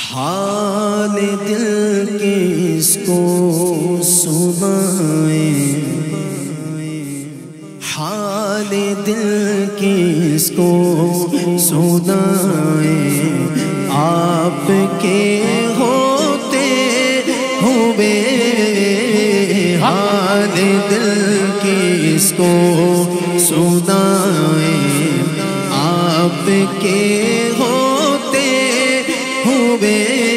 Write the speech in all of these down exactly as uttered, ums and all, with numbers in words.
حال دل کس کو سنائیں، حال دل کس کو سنائیں، آپ کے ہوتے ہوئے حال دل کس کو سنائیں، آپ کے ہوتے ہوئے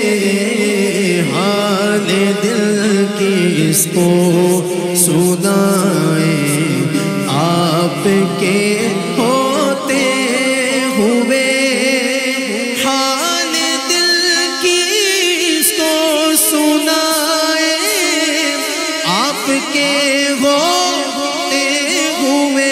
حال دل کس کو سنائیں، آپ کے ہوتے ہوئے حال دل کس کو سنائیں، آپ کے ہوتے ہوئے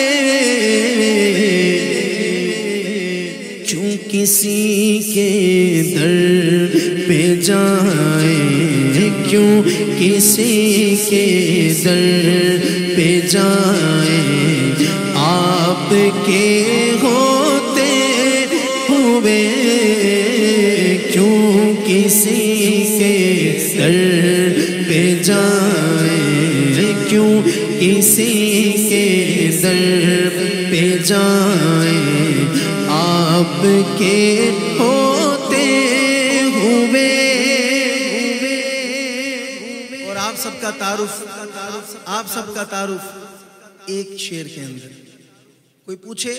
کیوں کسی کے در پہ جائیں، کیوں کسی کے در پہ جائیں، آپ کے ہوتے ہوئے کیوں کسی کے در پہ جائیں، کیوں کسی کے در پہ جائیں، آپ کے ہوتے ہوئے۔ اور آپ سب کا تعارف آپ سب کا تعارف ایک شعر کے اندر۔ کوئی پوچھے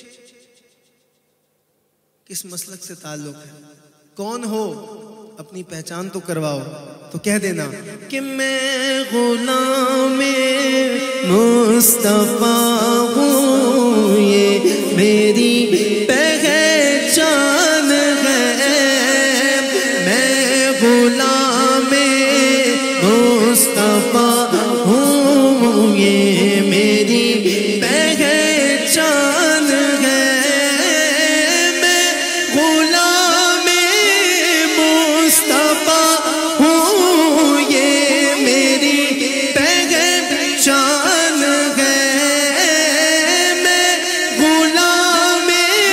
کس مسلک سے تعلق ہے، کون ہو، اپنی پہچان تو کرواؤ، تو کہہ دینا کہ میں غلام مصطفیٰ ہوں، یہ میری پہچان ہے، میں غلام مصطفیٰ ہوں، یہ میری پہچان ہے، میں غلام مصطفیٰ ہوں، یہ میری پہچان ہے، میں غلام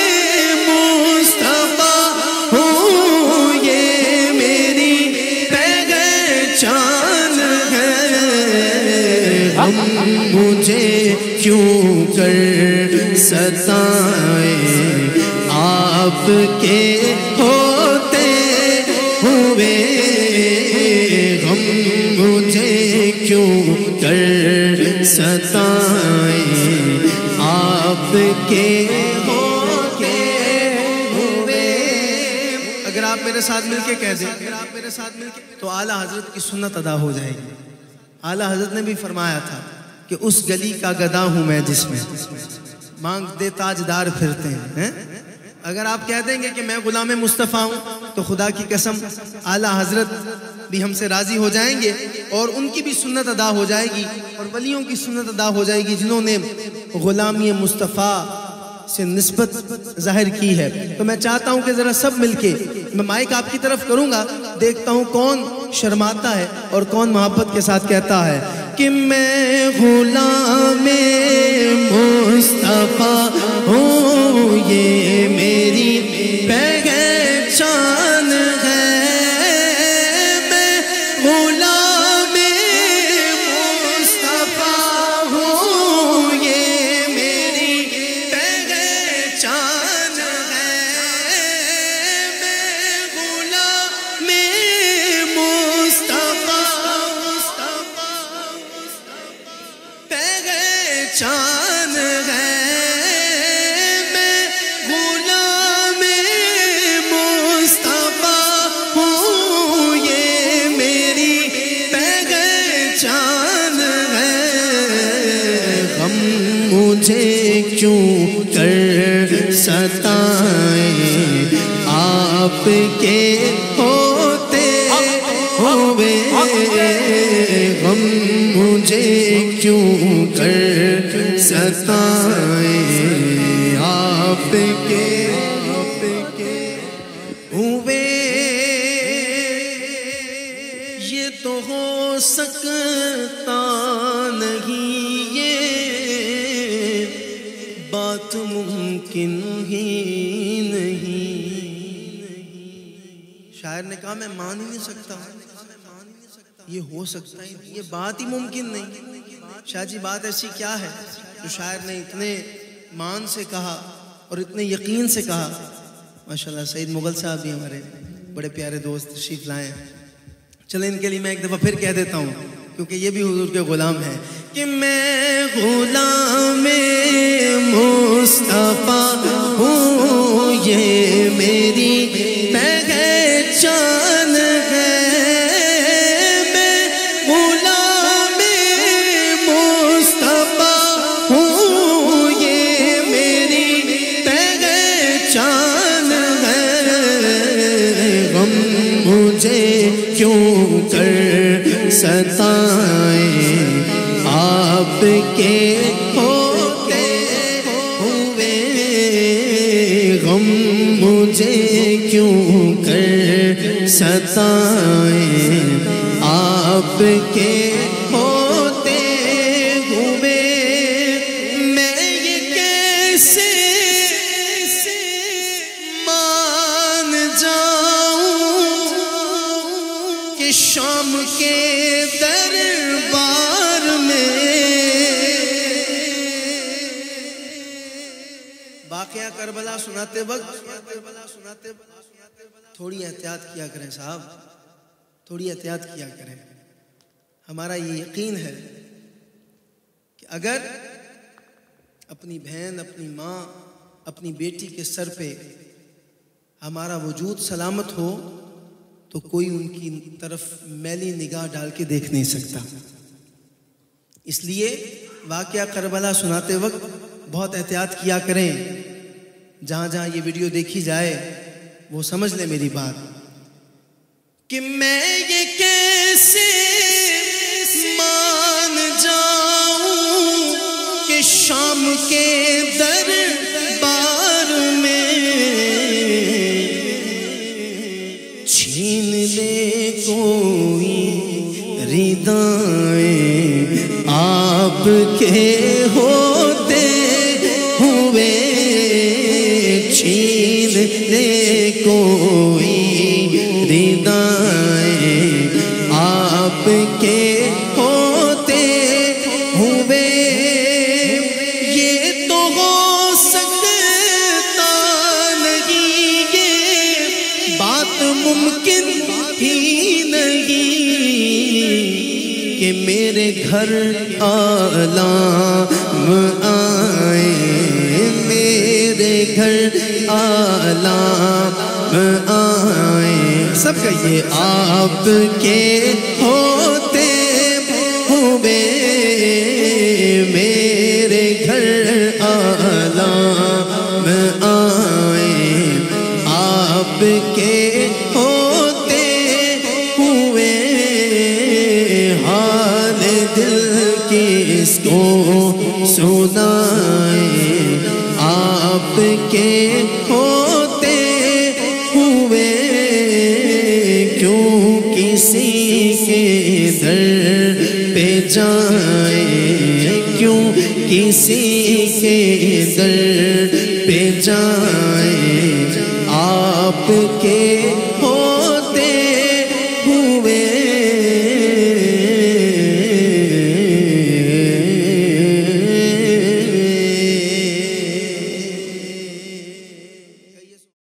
مصطفیٰ ہوں، یہ میری پہچان ہے۔ ہم مجھے کیوں کر ستائیں، آپ کے ہوتے ہوئے، ہم مجھے کیوں کر ستائیں، آپ کے ہوتے ہوئے۔ اگر آپ میرے ساتھ مل کے کہہ دیں تو اعلیٰ حضرت کی سنت ادا ہو جائے گی۔ اعلیٰ حضرت نے بھی فرمایا تھا کہ اس گلی کا گدا ہوں میں جس میں مانگتے تاجدار پھرتے ہیں۔ اگر آپ کہہ دیں گے کہ میں غلام مصطفیٰ ہوں تو خدا کی قسم اعلیٰ حضرت بھی ہم سے راضی ہو جائیں گے، اور ان کی بھی سنت ادا ہو جائے گی، اور ولیوں کی سنت ادا ہو جائے گی جنہوں نے غلامی مصطفیٰ سے نسبت ظاہر کی ہے۔ تو میں چاہتا ہوں کہ ذرا سب مل کے، میں مائک آپ کی طرف کروں گا، دیکھتا ہوں کون شرماتا ہے اور کون محبت کے ساتھ کہتا ہے کہ میں غلام مصطفیٰ ہوں، یہ میری پہچان ہے، میں غلام مصطفیٰ ہوں، یہ میری پہچان ہے، میں غلام مصطفیٰ پہچان ہے، میں غلام مصطفیٰ ہوں، یہ میری پہچان ہے۔ ہم مجھے کیوں کر ستائیں، آپ کے ہوتے ہوئے، غم مجھے کیوں کر ستائیں، آپ کے ہوئے۔ یہ تو ہو سکتا نہیں، یہ بات ممکن ہی نہیں۔ شاعر نے کہا میں مان ہی نہیں سکتا، یہ ہو سکتا ہے، یہ بات ہی ممکن نہیں۔ شاہ جی بات ایسی کیا ہے جو شاعر نے اتنے مان سے کہا اور اتنے یقین سے کہا؟ ماشاءاللہ سعید مغل صاحب بھی ہمارے بڑے پیارے دوست تشریف لائے ہیں، چلیں ان کے لیے میں ایک دفعہ پھر کہہ دیتا ہوں کیونکہ یہ بھی حضور کے غلام ہیں کہ میں غلام مصطفیٰ ہوں، یہ میری پہچان ہے، میں غلام مصطفیٰ ہوں، یہ میری پہچان ہے، غم مجھے کیوں کر ستائیں آپ کے ہوتے ہوئے، غم مجھے کیوں کر ستائیں آپ کے ہوتے ہوئے، میں یہ کیسے مان جاؤں کہ شام کے دربار میں واقعہ کربلا سناتے وقت تھوڑی احتیاط کیا کریں صاحب، تھوڑی احتیاط کیا کریں۔ ہمارا یہ یقین ہے کہ اگر اپنی بہن، اپنی ماں، اپنی بیٹی کے سر پہ ہمارا وجود سلامت ہو تو کوئی ان کی طرف میلی نگاہ ڈال کے دیکھ نہیں سکتا۔ اس لیے واقعہ کربلا سناتے وقت بہت احتیاط کیا کریں۔ جہاں جہاں یہ ویڈیو دیکھی جائے وہ سمجھ لیں میری بات کہ میں یہ کیسے مان جاؤں کہ شام کے دربار میں چھین لے کوئی ردائیں آپ کے ہوتے ہوئے، چھین لے کوئی ردائیں آپ کے ہوتے ہوئے، یہ تو ہو سکتا نہیں، یہ بات ممکن ہی نہیں کہ میرے گھر عالم آئیں، میرے گھر عالم آئیں، سب کہیے آپ کے ہوتے ہوئے، میرے گھر عالم آئیں، آپ کے ہوتے ہوئے، حال دل کس کو سنائیں آپ کے ہوتے ہوئے، کیوں کسی کے در پہ جائیں، کیوں کسی کے در پہ جائیں آپ